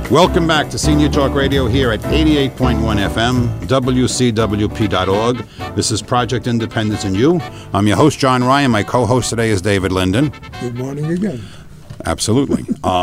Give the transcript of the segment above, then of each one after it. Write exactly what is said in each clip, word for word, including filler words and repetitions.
Welcome back to Senior Talk Radio here at eighty-eight point one F M, W C W P dot org. This is Project Independence and You. I'm your host, John Ryan. My co-host today is David Linden. Good morning again. Absolutely.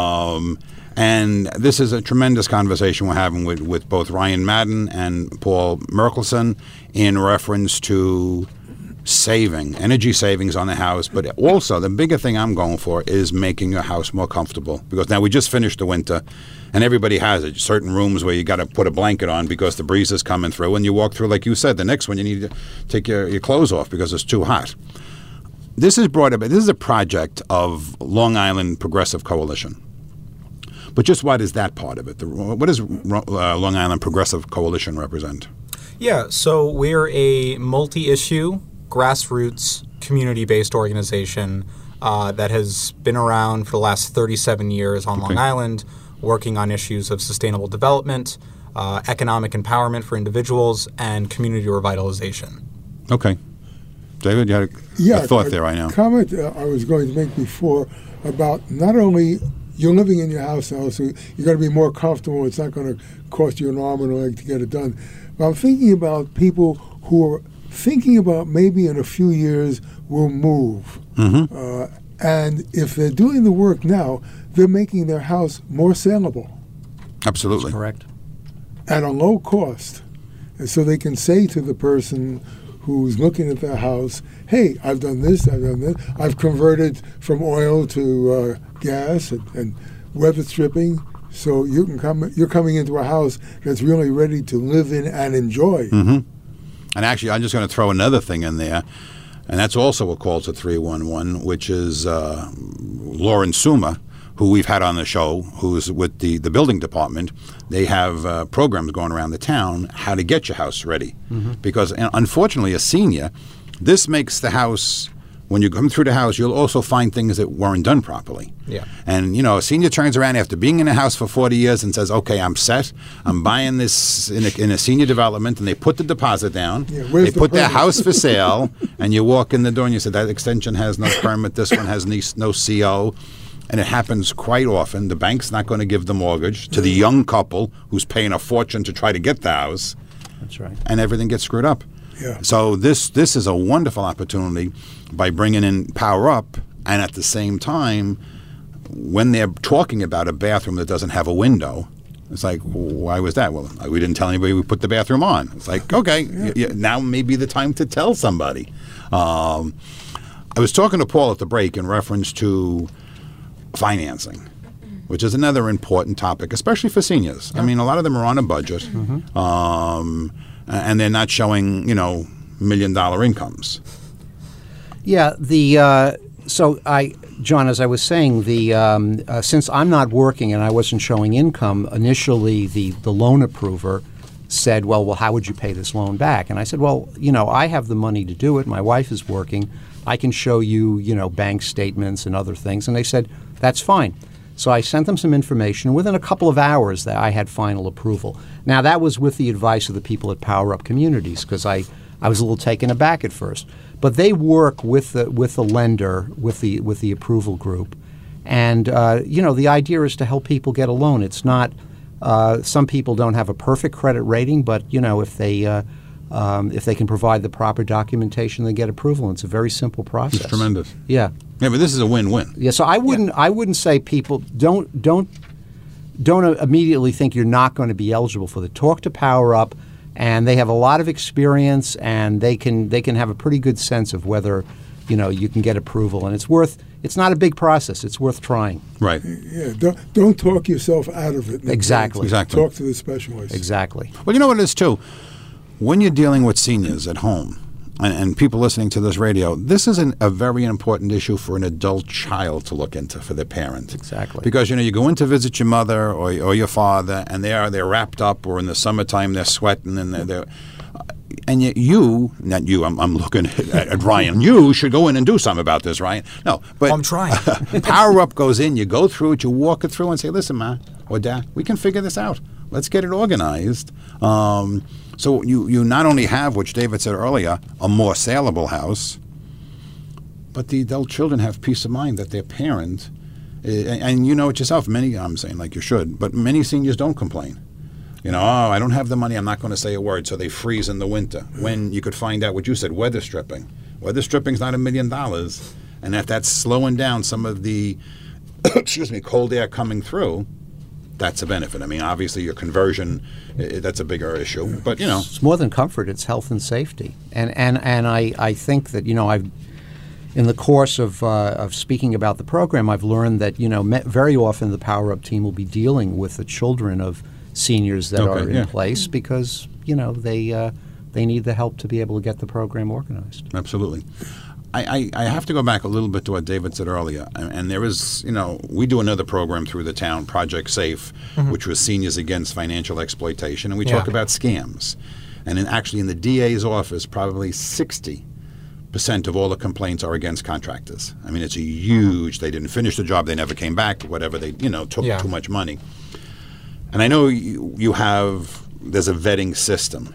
um, and this is a tremendous conversation we're having with, with both Ryan Madden and Paul Merkelson in reference to saving, energy savings on the house, but also the bigger thing I'm going for is making your house more comfortable. Because now we just finished the winter, and everybody has it. Certain rooms where you got to put a blanket on because the breeze is coming through, and you walk through, like you said, the next one you need to take your, your clothes off because it's too hot. This is brought about. This is a project of Long Island Progressive Coalition. But just what is that part of it? The, what does uh, Long Island Progressive Coalition represent? Yeah, so we're a multi-issue, grassroots, community-based organization uh, that has been around for the last thirty-seven years on Okay. Long Island, working on issues of sustainable development, uh, economic empowerment for individuals, and community revitalization. Okay. David, you had a, Yeah, a thought a there, I know. comment uh, I was going to make before about not only you're living in your house now, so you're going to be more comfortable. It's not going to cost you an arm and a leg to get it done. But I'm thinking about people who are thinking about maybe in a few years will move. Mm-hmm. Uh, and if they're doing the work now, they're making their house more saleable Absolutely. Correct. at a low cost. And so they can say to the person who's looking at their house, hey, I've done this, I've done this. I've converted from oil to uh, gas and, and weather stripping. So you can come, you're coming into a house that's really ready to live in and enjoy. Mm-hmm. And actually, I'm just going to throw another thing in there, and that's also a call to three one one, which is uh, Lauren Suma, who we've had on the show, who's with the, the building department. They have uh, programs going around the town, how to get your house ready. Mm-hmm. Because uh, unfortunately, a senior, this makes the house, when you come through the house, you'll also find things that weren't done properly. Yeah. And, you know, a senior turns around after being in a house for forty years and says, okay, I'm set. I'm buying this in a, in a senior development, and they put the deposit down. Yeah, where's they the put their permit? house for sale, and you walk in the door and you say, that extension has no permit, this one has no, no C O. And it happens quite often. The bank's not going to give the mortgage to the young couple who's paying a fortune to try to get the house. That's right. And everything gets screwed up. Yeah. So this this is a wonderful opportunity by bringing in Power Up, and at the same time, when they're talking about a bathroom that doesn't have a window, it's like, why was that? Well, we didn't tell anybody we put the bathroom on. It's like, okay, y- y- now may be the time to tell somebody. Um, I was talking to Paul at the break in reference to financing, which is another important topic, especially for seniors. I mean, a lot of them are on a budget, Mm-hmm. um, and they're not showing, you know, million dollar incomes. Yeah, the uh, so I, John, as I was saying, the um, uh, since I'm not working and I wasn't showing income, initially the, the loan approver said, well, well, how would you pay this loan back? And I said, well, you know, I have the money to do it. My wife is working. I can show you, you know, bank statements and other things. And they said, that's fine. So I sent them some information. Within a couple of hours, that I had final approval. Now, that was with the advice of the people at Power Up Communities, because I, I was a little taken aback at first. But they work with the with the lender, with the with the approval group, and uh, you know, the idea is to help people get a loan. It's not. Uh, some people don't have a perfect credit rating, but you know, if they uh, um, if they can provide the proper documentation, they get approval. It's a very simple process. It's tremendous. Yeah. Yeah, but this is a win-win. Yeah. So I wouldn't I wouldn't say people don't don't don't immediately think you're not going to be eligible for the. Talk to Power Up. And they have a lot of experience, and they can they can have a pretty good sense of whether, you know, you can get approval. And it's worth. It's not a big process. It's worth trying. Right. Yeah, don't, don't talk yourself out of it. Exactly. Exactly. Talk to the specialist. Exactly. Well, you know what it is, too? When you're dealing with seniors at home and, and people listening to this radio, this is an, a very important issue for an adult child to look into for their parent. Exactly. Because, you know, you go in to visit your mother or, or your father, and they are, they're wrapped up, or in the summertime they're sweating, and they're, they're and yet you, not you, I'm, I'm looking at, at Ryan, you should go in and do something about this, Ryan. No, but I'm trying. Power Up goes in, you go through it, you walk it through and say, listen, Ma or Dad, we can figure this out. Let's get it organized. Um, so you, you not only have, which David said earlier, a more saleable house, but the adult children have peace of mind that their parent and, and you know it yourself. Many, I'm saying like you should, but many seniors don't complain. You know, oh, I don't have the money, I'm not going to say a word, so they freeze in the winter. When you could find out what you said, weather stripping. Weather stripping's not a million dollars, and if that's slowing down some of the, excuse me, cold air coming through, that's a benefit. I mean, obviously your conversion, I- that's a bigger issue, but you know. It's more than comfort, it's health and safety. And and, and I, I think that, you know, I've in the course of uh, of speaking about the program, I've learned that, you know, me- very often the Power Up team will be dealing with the children of seniors that Okay, are in yeah. place because, you know, they uh, they need the help to be able to get the program organized. Absolutely. I, I, I have to go back a little bit to what David said earlier. And, and there is, you know, we do another program through the town, Project Safe, which was Seniors Against Financial Exploitation, and we talk Yeah. about scams. And in, actually in the D A's office, probably sixty percent of all the complaints are against contractors. I mean, it's a huge, they didn't finish the job, they never came back, whatever, they, you know, took Yeah. too much money. And I know you, you have, there's a vetting system.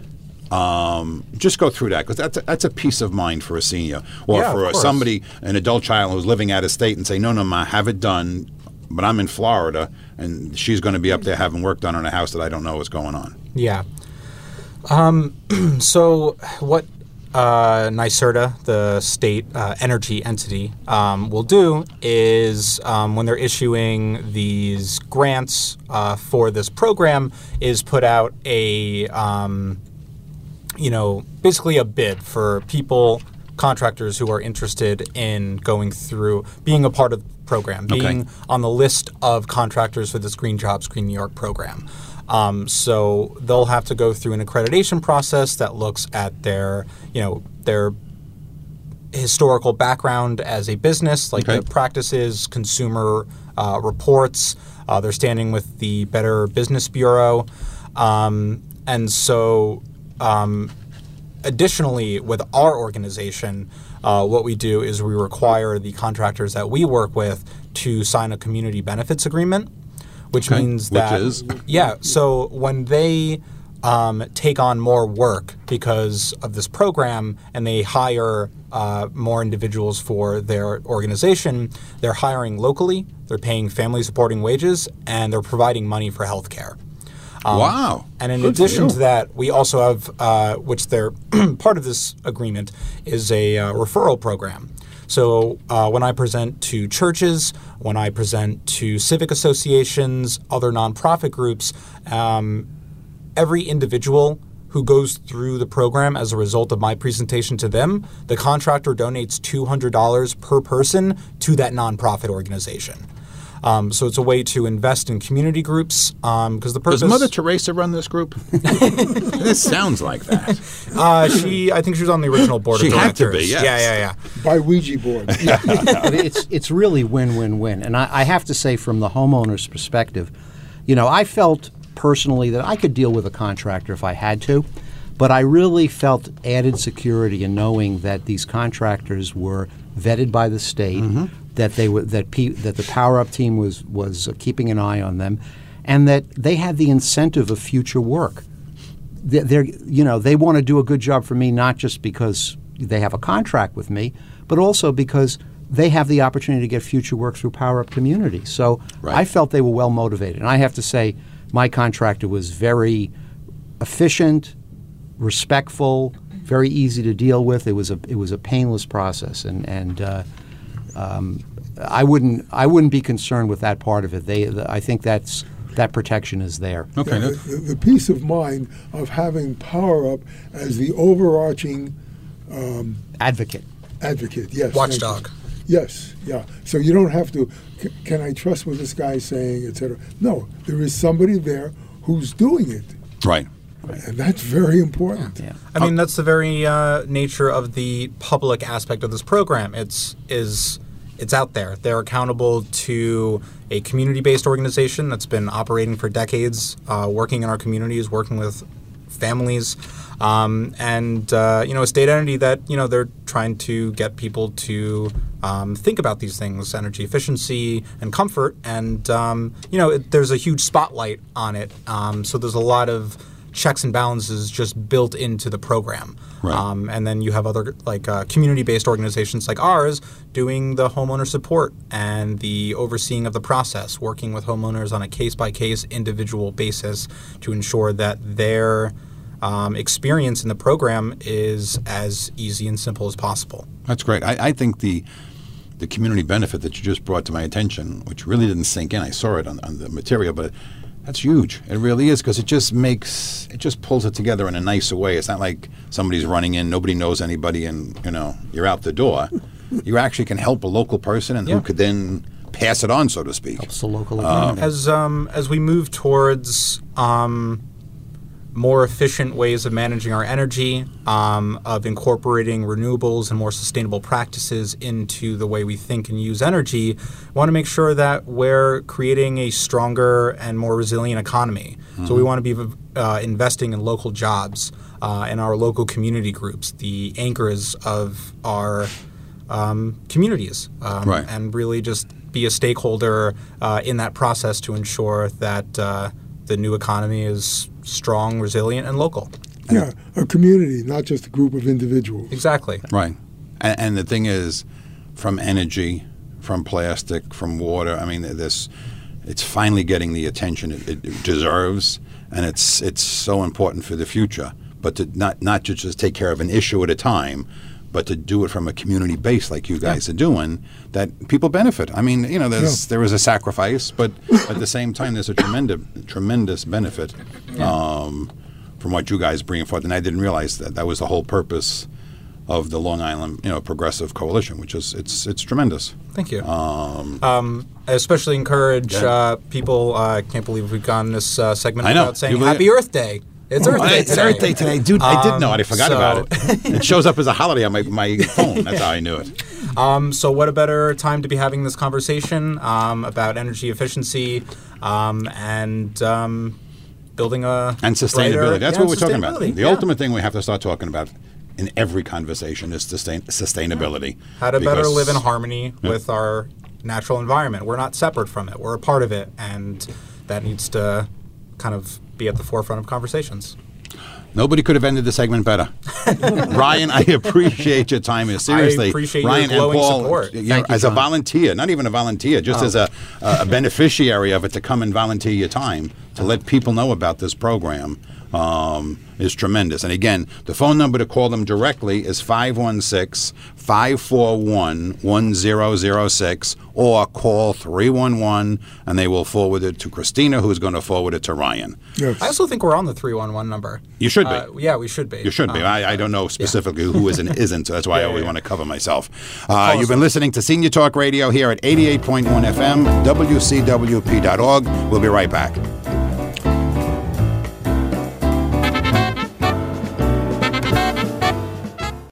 Um, just go through that because that's a, that's a peace of mind for a senior or Yeah, of for a, course. somebody, an adult child who's living out of state and say, no, no, ma, have it done, but I'm in Florida and she's going to be up there having work done on a house that I don't know what's going on. Yeah. Um, so what uh, NYSERDA, the state uh, energy entity, um, will do is um, when they're issuing these grants uh, for this program is put out a, um, you know, basically a bid for people, contractors who are interested in going through, being a part of the program, Okay. being on the list of contractors for this Green Jobs, Green New York program. Um, so they'll have to go through an accreditation process that looks at their, you know, their historical background as a business, like Okay. the practices, consumer uh, reports. Uh, they're standing with the Better Business Bureau, um, and so. Um, Additionally, with our organization, uh, what we do is we require the contractors that we work with to sign a community benefits agreement, which Okay. means Which that is? yeah. So when they um, take on more work because of this program and they hire uh, more individuals for their organization, they're hiring locally, they're paying family supporting wages, and they're providing money for health care. Um, Wow. And in Good for addition you. to that, we also have, uh, which they're part of this agreement, is a uh, referral program. So uh, when I present to churches, when I present to civic associations, other nonprofit groups, um, every individual who goes through the program as a result of my presentation to them, the contractor donates two hundred dollars per person to that nonprofit organization. Um, so it's a way to invest in community groups because the purpose. Does Mother Teresa run this group? This sounds like that. Uh, she, I think she was on the original board She of had to directors. be, yes. Yeah, yeah, yeah. By Ouija board. But it's it's really win-win-win. And I, I have to say, from the homeowner's perspective, you know, I felt personally that I could deal with a contractor if I had to, but I really felt added security in knowing that these contractors were vetted by the state, that they were that pe- that the Power Up team was was uh, keeping an eye on them, and that they had the incentive of future work. They're, they're you know they want to do a good job for me, not just because they have a contract with me, but also because they have the opportunity to get future work through Power Up Community. So Right. I felt they were well motivated, and I have to say, my contractor was very efficient, respectful, very easy to deal with. It was a it was a painless process, and and uh, um, I wouldn't I wouldn't be concerned with that part of it. They I think that's that protection is there. Okay. The, that- the, the peace of mind of having Power Up as the overarching Advocate. advocate. Yes. thank Watchdog. you. Yes. Yeah. So you don't have to. C- can I trust what this guy's saying, et cetera? No. There is somebody there who's doing it, right. and that's very important. Yeah. I mean, that's the very uh, nature of the public aspect of this program. It's is it's out there. They're accountable to a community-based organization that's been operating for decades, uh, working in our communities, working with families, um, and uh, you know, a state entity that you know they're trying to get people to um, think about these things, energy efficiency and comfort, and um, you know, it, there's a huge spotlight on it. Um, so there's a lot of checks and balances just built into the program. Right. Um, and then you have other like uh, community-based organizations like ours doing the homeowner support and the overseeing of the process, working with homeowners on a case-by-case individual basis to ensure that their um, experience in the program is as easy and simple as possible. That's great. I, I think the the community benefit that you just brought to my attention, which really didn't sink in, I saw it on, on the material, but that's huge. It really is, because it just makes, it just pulls it together in a nicer way. It's not like somebody's running in, nobody knows anybody, and, you know, you're out the door. You actually can help a local person, and Yeah. who could then pass it on, so to speak. Helps the local economy. As um, as we move towards um, more efficient ways of managing our energy, um, of incorporating renewables and more sustainable practices into the way we think and use energy, we want to make sure that we're creating a stronger and more resilient economy. Mm-hmm. So we want to be uh, investing in local jobs, uh, in our local community groups, the anchors of our um, communities, um, Right. and really just be a stakeholder uh, in that process to ensure that uh, the new economy is strong, resilient, and local. Yeah, a community, not just a group of individuals. Exactly. Right. And, and the thing is, from energy, from plastic, from water, I mean, this, it's finally getting the attention it, it deserves, and it's it's so important for the future. But to not, not to just take care of an issue at a time, but to do it from a community base like you guys yeah. are doing, that people benefit. I mean, you know, there's yeah. there is a sacrifice, but at the same time, there's a tremendous tremendous benefit yeah. um, from what you guys bring forth. And I didn't realize that that was the whole purpose of the Long Island, you know, Progressive Coalition, which is it's it's tremendous. Thank you. Um, um, I especially encourage yeah. uh, people. I uh, can't believe we've gone this uh, segment I know. without saying You Happy Earth Day. It's Earth Day it's today. Earth Day today, dude. I did know it. I forgot so about it. It shows up as a holiday on my, my phone. That's how I knew it. Um, so what a better time to be having this conversation um, about energy efficiency um, and um, building a and sustainability. brighter, That's yeah, what we're talking about. The yeah. ultimate thing we have to start talking about in every conversation is sustain, sustainability. Yeah. How to better because, live in harmony yeah. with our natural environment. We're not separate from it. We're a part of it, and that needs to kind of be at the forefront of conversations. Nobody could have ended the segment better. Ryan, I appreciate your time here. Seriously, I appreciate Ryan your glowing and Paul, support. You know, Thank you, as a John. volunteer, not even a volunteer, just Oh. as a, a beneficiary of it, to come and volunteer your time to let people know about this program um, is tremendous. And again, the phone number to call them directly is five one six, five four one, one zero zero six, or call three one one and they will forward it to Christina, who's going to forward it to Ryan. Yes. I also think we're on the three one one number. You should be. Uh, yeah, we should be. You should be. Um, I, I don't know specifically who is and isn't, so that's why I Yeah, always yeah, want to cover myself. Uh, us you've been listening to Senior Talk Radio here at eighty-eight point one F M, W C W P dot org. We'll be right back.